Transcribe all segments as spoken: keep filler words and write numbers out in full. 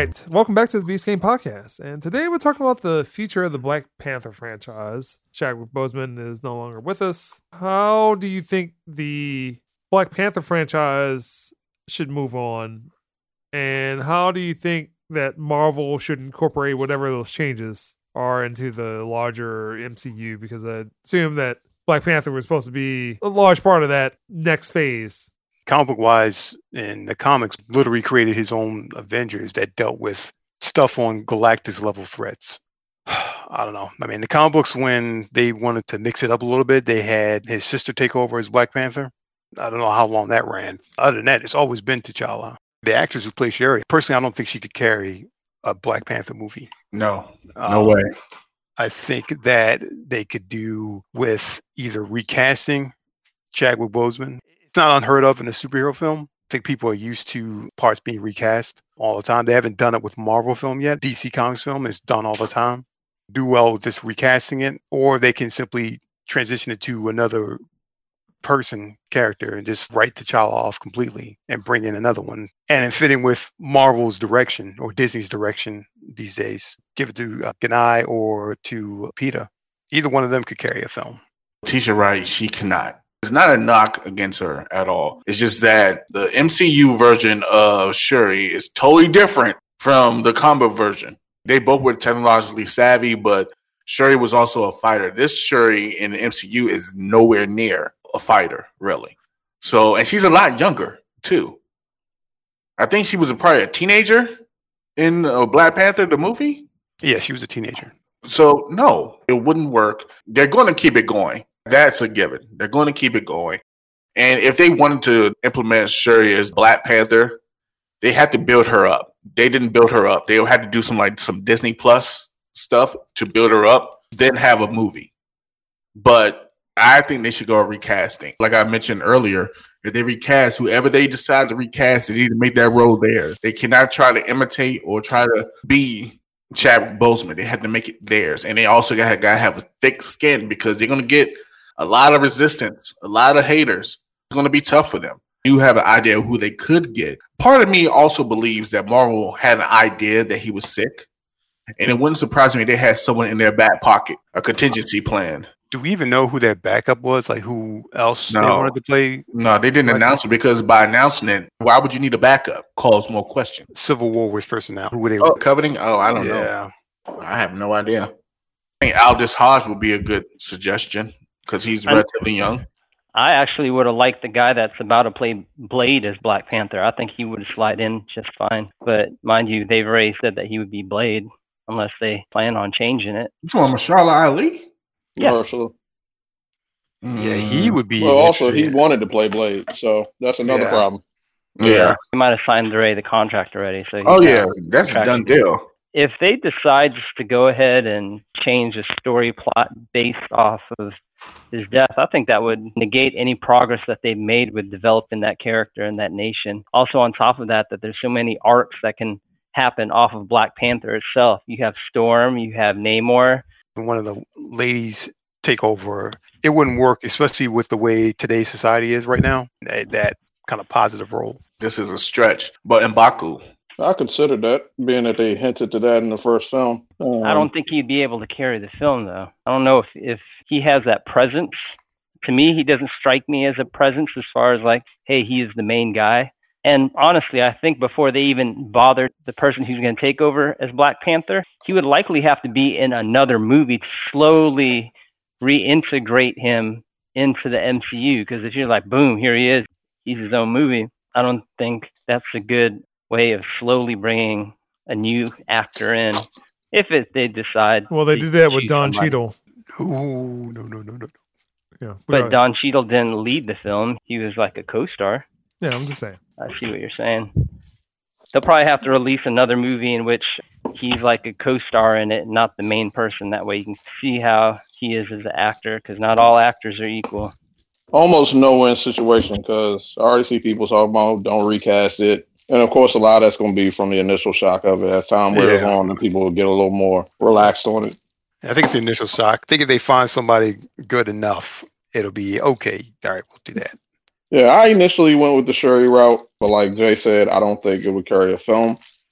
right, welcome back to the Beast Game Podcast. And today we're talking about the future of the Black Panther franchise. Chadwick Boseman is no longer with us. How do you think the Black Panther franchise should move on? And how do you think that Marvel should incorporate whatever those changes are into the larger M C U? Because I assume that Black Panther was supposed to be a large part of that next phase. Comic book wise, in the comics, literally created his own Avengers that dealt with stuff on Galactus level threats. I don't know. I mean, the comic books, when they wanted to mix it up a little bit, they had his sister take over as Black Panther. I don't know how long that ran. Other than that, it's always been T'Challa. The actress who plays Shuri, personally, I don't think she could carry a Black Panther movie. No, no um, way. I think that they could do with either recasting Chadwick Boseman. It's not unheard of in a superhero film. I think people are used to parts being recast all the time. They haven't done it with Marvel film yet. D C Comics film is done all the time. Do well with just recasting it, or they can simply transition it to another person character and just write T'Challa off completely and bring in another one. And in fitting with Marvel's direction or Disney's direction these days, give it to uh, Ganai or to Peter. Either one of them could carry a film. Tisha Wright, she cannot. It's not a knock against her at all. It's just that the M C U version of Shuri is totally different from the comic version. They both were technologically savvy, but Shuri was also a fighter. This Shuri in the M C U is nowhere near a fighter, really. So, and she's a lot younger, too. I think she was probably a teenager in uh, Black Panther, the movie. Yeah, she was a teenager. So, no, it wouldn't work. They're going to keep it going. That's a given. They're going to keep it going. And if they wanted to implement Shuri as Black Panther, they had to build her up. They didn't build her up. They had to do some like some Disney Plus stuff to build her up, then have a movie. But I think they should go recasting. Like I mentioned earlier, if they recast, whoever they decide to recast, they need to make that role theirs. They cannot try to imitate or try to be Chadwick Boseman. They had to make it theirs. And they also got to have a thick skin because they're going to get a lot of resistance, a lot of haters. It's going to be tough for them. You have an idea of who they could get. Part of me also believes that Marvel had an idea that he was sick. And it wouldn't surprise me if they had someone in their back pocket, a contingency plan. Do we even know who their backup was? Like who else no. they wanted to play? No, they didn't announce it because by announcing it, why would you need a backup? Cause more questions. Civil War was first announced. Who were they? Oh, coveting? Oh, I don't yeah. know. I have no idea. I think Aldous Hodge would be a good suggestion because he's relatively young. I actually would have liked the guy that's about to play Blade as Black Panther. I think he would slide in just fine. But mind you, they've already said that he would be Blade unless they plan on changing it. You talking about Mahershala Ali? Yeah. Mahershala. Yeah, he would be. Well, also, he wanted to play Blade, so that's another yeah. problem. Yeah. He might have signed already the contract already. So oh, yeah. That's a done deal. If they decide just to go ahead and change the story plot based off of his death, I think that would negate any progress that they've made with developing that character and that nation. Also, on top of that, that there's so many arcs that can happen off of Black Panther itself. You have Storm, you have Namor. One of the ladies take over. It wouldn't work, especially with the way today's society is right now. That, that kind of positive role. This is a stretch, but M'Baku. I considered that, being that they hinted to that in the first film. Um, I don't think he'd be able to carry the film, though. I don't know if, if he has that presence. To me, he doesn't strike me as a presence as far as like, hey, he is the main guy. And honestly, I think before they even bothered the person who's going to take over as Black Panther, he would likely have to be in another movie to slowly reintegrate him into the M C U. Because if you're like, boom, here he is, he's his own movie, I don't think that's a good way of slowly bringing a new actor in. If it, they decide. Well, they did that with Don Cheadle. Oh, no, no, no, no. Yeah, but Don Cheadle didn't lead the film. He was like a co-star. Yeah, I'm just saying. I see what you're saying. They'll probably have to release another movie in which he's like a co-star in it, not the main person. That way you can see how he is as an actor, because not all actors are equal. Almost no-win situation, because I already see people talking about don't recast it. And, of course, a lot of that's going to be from the initial shock of it. As time wears on, and people will get a little more relaxed on it. I think it's the initial shock. I think if they find somebody good enough, it'll be okay. All right, we'll do that. Yeah, I initially went with the Shuri route, but like Jay said, I don't think it would carry a film.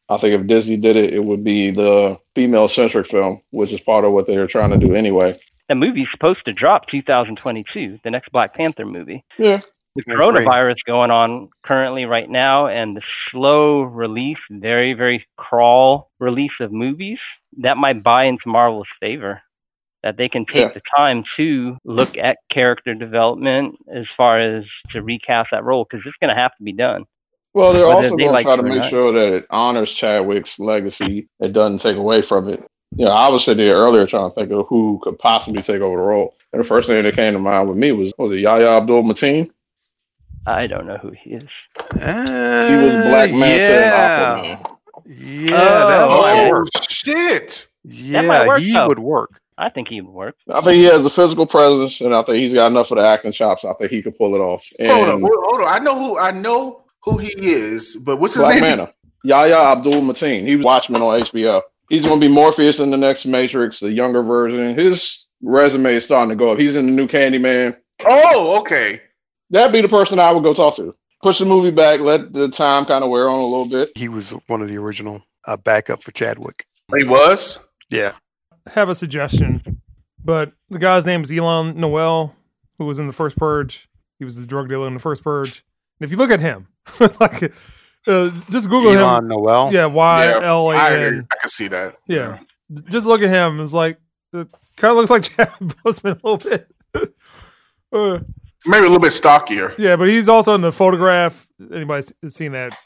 I think if Disney did it, it would be the female-centric film, which is part of what they're trying to do anyway. That movie's supposed to drop two thousand twenty-two, the next Black Panther movie. Yeah. The coronavirus going on currently right now, and the slow release, very, very crawl release of movies, that might buy into Marvel's favor. That they can take Yeah. the time to look at character development as far as to recast that role, because it's going to have to be done. Well, they're Whether also they going to like try it to or make not. sure that it honors Chadwick's legacy. It doesn't take away from it. You know, I was sitting there earlier trying to think of who could possibly take over the role. And the first thing that came to mind with me was, was it Yahya Abdul-Mateen? I don't know who he is. Uh, He was Black Manta yeah. and Aquaman. Yeah, that Oh, might Oh, work. shit. Yeah, might work, he though. would work. I think he would work. I think he has the physical presence, and I think he's got enough of the acting chops. I think he could pull it off. And Hold on, hold on, hold on. I know who I know who he is, but what's his Black name? Manta, Yahya Abdul-Mateen. He was Watchmen on H B O. He's going to be Morpheus in the next Matrix, the younger version. His resume is starting to go up. He's in the new Candyman. Oh, okay. That'd be the person I would go talk to. Push the movie back, let the time kind of wear on a little bit. He was one of the original uh, backup for Chadwick. He was. Yeah. Have a suggestion, but the guy's name is Elon Noel, who was in the first Purge. He was the drug dealer in the first Purge. And if you look at him, like, uh, just Google Elon him. Noel. Yeah, Y L A I, N. I can see that. Yeah, just look at him. It's like it kind of looks like Chadwick Boseman a little bit. uh, Maybe a little bit stockier. yeah, but he's also in the photograph. Anybody seen that?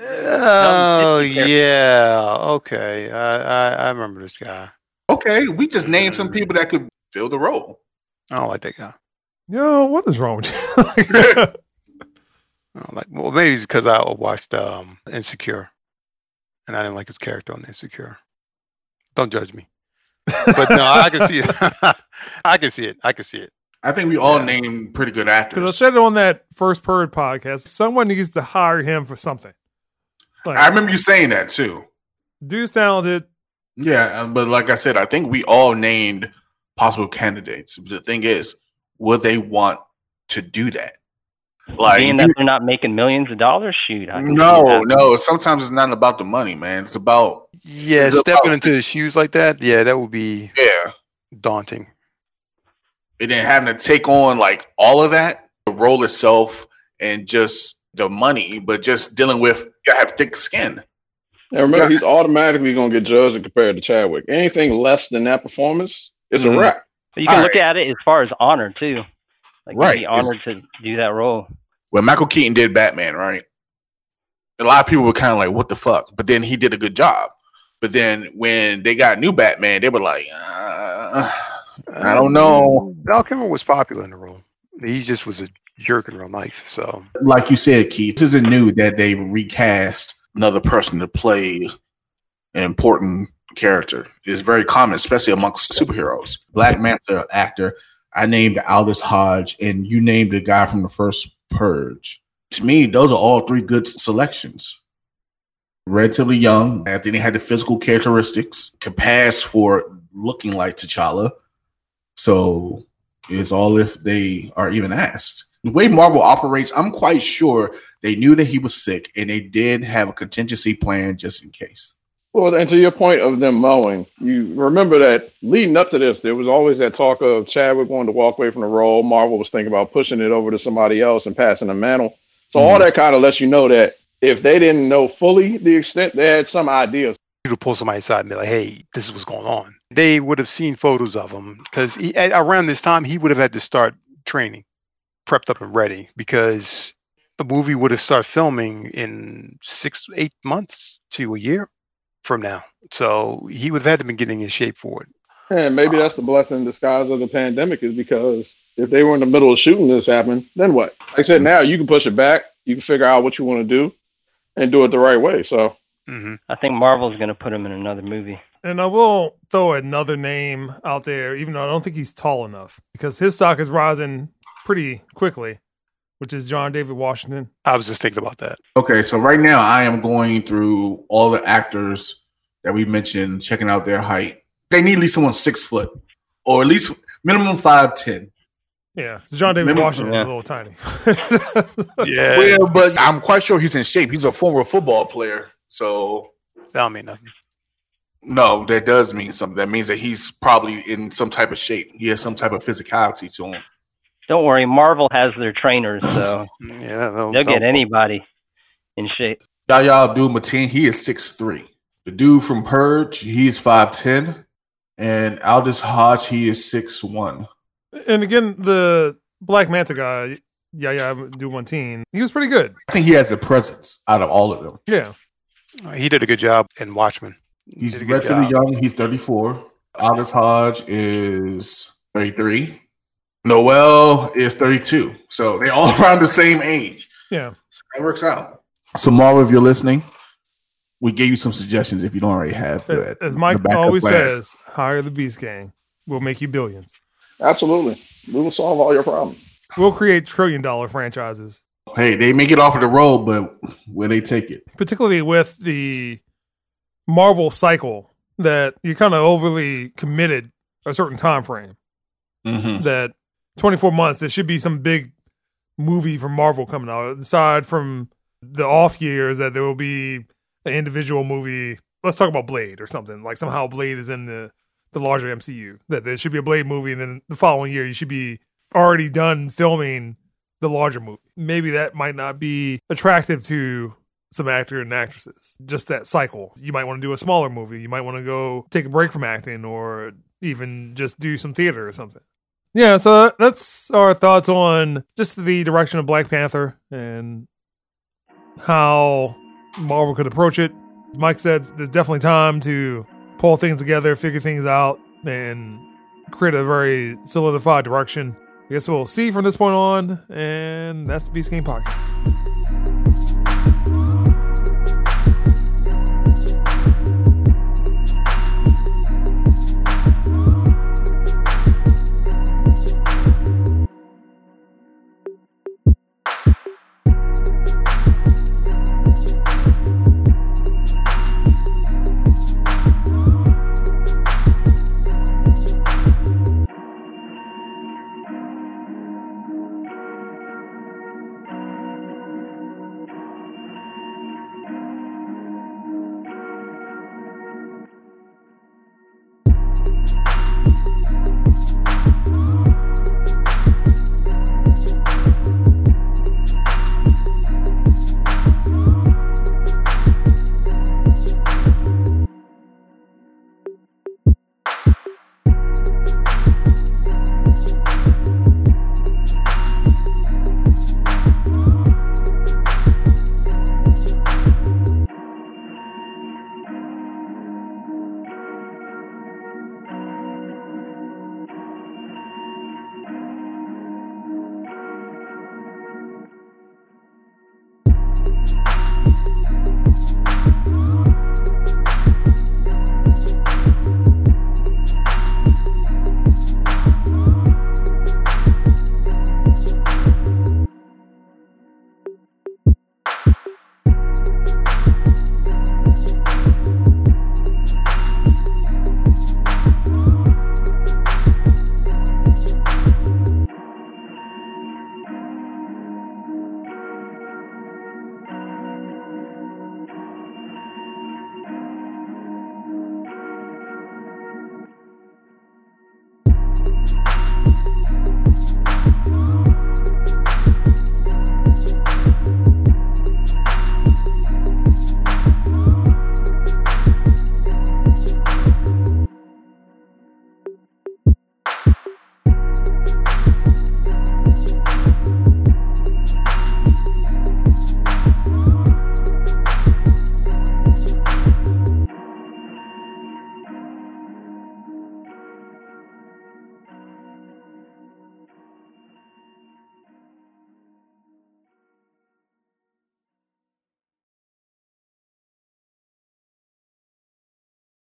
Oh, Um, yeah. Okay. I, I I remember this guy. Okay, we just named some people that could fill the role. I don't like that guy. Yo, what is wrong with you? I don't like. Well, maybe it's because I watched um, Insecure, and I didn't like his character on Insecure. Don't judge me. But no, I can see it. I can see it. I can see it. I think we all Yeah. named pretty good Because I actors. said it on that first Purge podcast. Someone needs to hire him for something. Like, I remember you saying that too. dude's talented. Yeah, uh, but like I said, I think we all named possible candidates. The thing is, will they want to do that? Like, Being that they're not making millions of dollars, shoot. I can see no, that. no. Sometimes it's not about the money, man. It's about Yeah, It's stepping about- into his shoes like that. Yeah, that would be yeah, daunting. and then having to take on like all of that, the role itself, and just the money, but just dealing with you gotta have thick skin. And remember, he's automatically going to get judged and compared to Chadwick. Anything less than that performance, it's Mhm. a wrap. But you can All look at it as far as honor too. Like Right. you'd be honored to do that role. When Michael Keaton did Batman, right? A lot of people were kind of like, "What the fuck?" But then he did a good job. But then when they got new Batman, they were like, uh, "I don't know." Val Kilmer was popular in the role. He just was a jerk in real life. So Like you said, Keith, this isn't new that they recast another person to play an important character. It's very common, especially amongst superheroes. Black Manta actor, I named Aldous Hodge, and you named the guy from the first Purge. To me, those are all three good selections. Relatively young, I think they had the physical characteristics, could pass for looking like T'Challa. So it's all if they are even asked. The way Marvel operates, I'm quite sure they knew that he was sick, and they did have a contingency plan just in case. Well, and to your point of them mowing, you remember that leading up to this, there was always that talk of Chadwick wanting to walk away from the role. Marvel was thinking about pushing it over to somebody else and passing the mantle. So all that kind of lets you know that if they didn't know fully the extent, they had some ideas. you would pull somebody aside and be like, "Hey, this is what's going on." They would have seen photos of him because around this time he would have had to start training, prepped up and ready, because the movie would have started filming in six, eight months to a year from now. So he would have had to be getting in shape for it. And maybe that's the blessing in disguise of the pandemic, is because if they were in the middle of shooting this happen, then what? Like I said, now you can push it back. You can figure out what you want to do and do it the right way. So Mm-hmm. I think Marvel's going to put him in another movie. And I will throw another name out there, even though I don't think he's tall enough, because his stock is rising pretty quickly, which is John David Washington. I was just thinking about that. Okay, so right now I am going through all the actors that we mentioned, checking out their height. They need at least someone six foot, or at least minimum five ten. Yeah, 'cause John David Maybe- Washington is yeah. a little tiny. Yeah. Well, but I'm quite sure he's in shape. He's a former football player, so That don't mean nothing. No, that does mean something. That means that he's probably in some type of shape. He has some type of physicality to him. Don't worry, Marvel has their trainers, so Yeah, they'll, they'll get they'll- anybody in shape. Yahya Abdul-Mateen, he is six three. The dude from Purge, he is five ten. And Aldous Hodge, he is six one. And again, the Black Manta guy, Yahya Abdul-Mateen, he was pretty good. I think he has the presence out of all of them. Yeah. He did a good job in Watchmen. He He's did a good relatively job. young. He's thirty-four. Aldous Hodge is thirty-three. Noel is thirty-two. So they're all around the same age. Yeah. So that works out. So, Marvel, if you're listening, we gave you some suggestions if you don't already have that. As Mike the backup always plan. says, hire the Beast Gang. We'll make you billions. Absolutely. We will solve all your problems. We'll create trillion dollar franchises, Hey, they may get off of the road, but where they take it. particularly with the Marvel cycle that you're kind of overly committed a certain time frame. Mm-hmm. That twenty-four months, there should be some big movie from Marvel coming out. Aside from the off years, that there will be an individual movie. Let's talk about Blade or something. Like somehow Blade is in the, the larger M C U. That there should be a Blade movie, and then the following year you should be already done filming the larger movie. Maybe that might not be attractive to some actors and actresses. Just that cycle. You might want to do a smaller movie. You might want to go take a break from acting, or even just do some theater or something. Yeah, so that's our thoughts on just the direction of Black Panther and how Marvel could approach it. Mike said there's definitely time to pull things together, figure things out, and create a very solidified direction. I guess we'll see from this point on, and that's the Beast Game Podcast.